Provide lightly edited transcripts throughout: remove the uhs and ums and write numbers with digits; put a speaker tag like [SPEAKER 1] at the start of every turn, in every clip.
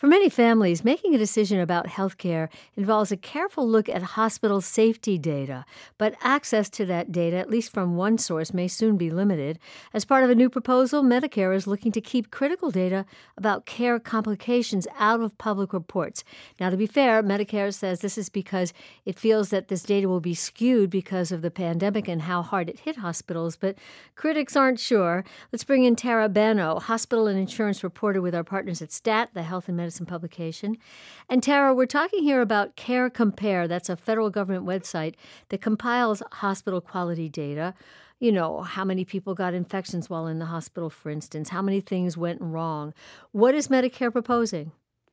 [SPEAKER 1] For many families, making a decision about healthcare involves a careful look at hospital safety data, but access to that data, at least from one source, may soon be limited. As part of a new proposal, Medicare is looking to keep critical data about care complications out of public reports. Now, to be fair, Medicare says this is because it feels that this data will be skewed because of the pandemic and how hard it hit hospitals, but critics aren't sure. Let's bring in Tara Bano, hospital and insurance reporter with our partners at STAT, the Health and Medicine publication. And Tara, we're talking here about Care Compare. That's a federal government website that compiles hospital quality data. You know, how many people got infections while in the hospital, for instance, how many things went wrong. What is Medicare proposing?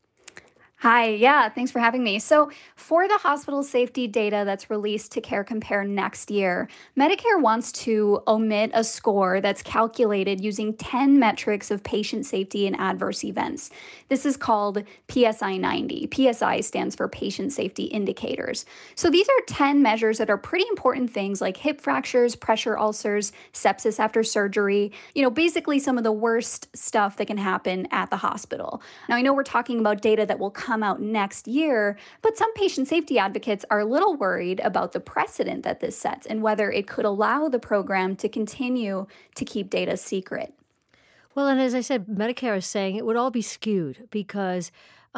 [SPEAKER 2] Hi, yeah, thanks for having me. So, for the hospital safety data that's released to Care Compare next year, Medicare wants to omit a score that's calculated using 10 metrics of patient safety and adverse events. This is called PSI 90. PSI stands for Patient Safety Indicators. So, these are 10 measures that are pretty important things like hip fractures, pressure ulcers, sepsis after surgery, basically some of the worst stuff that can happen at the hospital. Now, I know we're talking about data that will come out next year, but some patient safety advocates are a little worried about the precedent that this sets and whether it could allow the program to continue to keep data secret.
[SPEAKER 1] Well, and as I said, Medicare is saying it would all be skewed because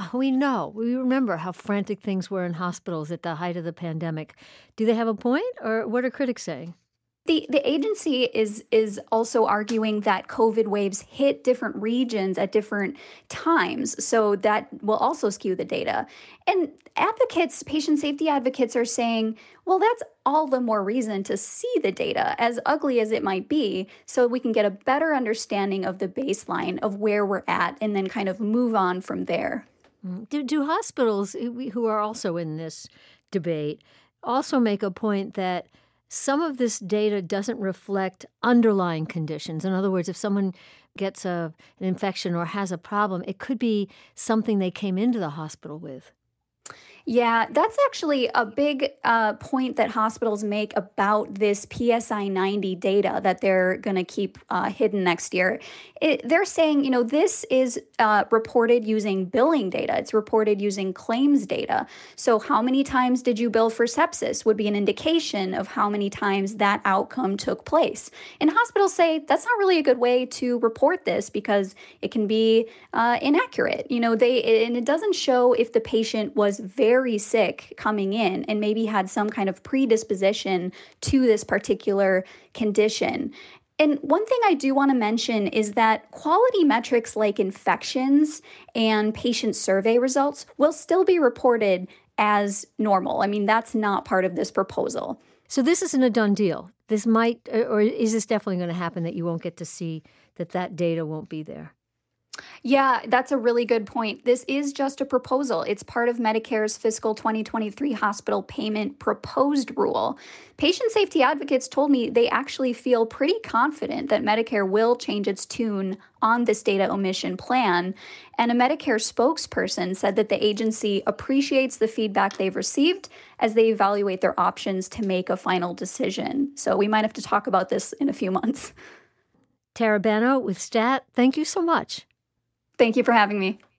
[SPEAKER 1] we remember how frantic things were in hospitals at the height of the pandemic. Do they have a point, or what are critics saying?
[SPEAKER 2] The agency is also arguing that COVID waves hit different regions at different times, so that will also skew the data. And patient safety advocates are saying, well, that's all the more reason to see the data, as ugly as it might be, so we can get a better understanding of the baseline of where we're at and then kind of move on from there.
[SPEAKER 1] Do hospitals who are also in this debate also make a point that some of this data doesn't reflect underlying conditions? In other words, if someone gets an infection or has a problem, it could be something they came into the hospital with.
[SPEAKER 2] Yeah, that's actually a big point that hospitals make about this PSI 90 data that they're going to keep hidden next year. They're saying, this is reported using billing data. It's reported using claims data. So how many times did you bill for sepsis would be an indication of how many times that outcome took place. And hospitals say that's not really a good way to report this because it can be inaccurate. And it doesn't show if the patient was very sick coming in and maybe had some kind of predisposition to this particular condition. And one thing I do want to mention is that quality metrics like infections and patient survey results will still be reported as normal. I mean, that's not part of this proposal.
[SPEAKER 1] So this isn't a done deal. This might, or is this definitely going to happen that you won't get to see that data won't be there?
[SPEAKER 2] Yeah, that's a really good point. This is just a proposal. It's part of Medicare's fiscal 2023 hospital payment proposed rule. Patient safety advocates told me they actually feel pretty confident that Medicare will change its tune on this data omission plan. And a Medicare spokesperson said that the agency appreciates the feedback they've received as they evaluate their options to make a final decision. So we might have to talk about this in a few months.
[SPEAKER 1] Tara Bano with STAT, thank you so much.
[SPEAKER 2] Thank you for having me.